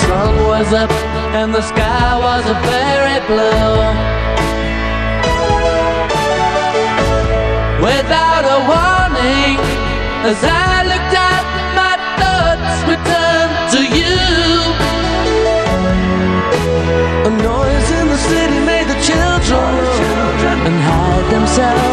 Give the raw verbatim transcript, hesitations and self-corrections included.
sun was up and the sky was a very blue. Without a warning, as I looked out, my thoughts returned to you. A noise in the city made the children run and hide themselves